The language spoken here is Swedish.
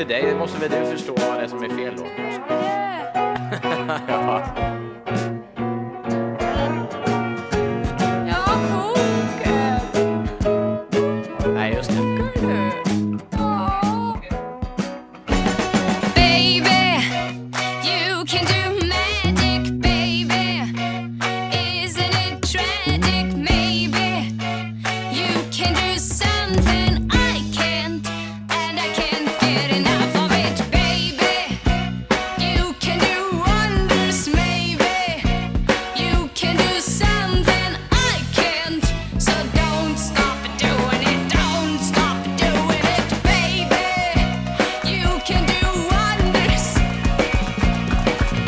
för dig måste väl du förstå vad det är som är fel då. Ja.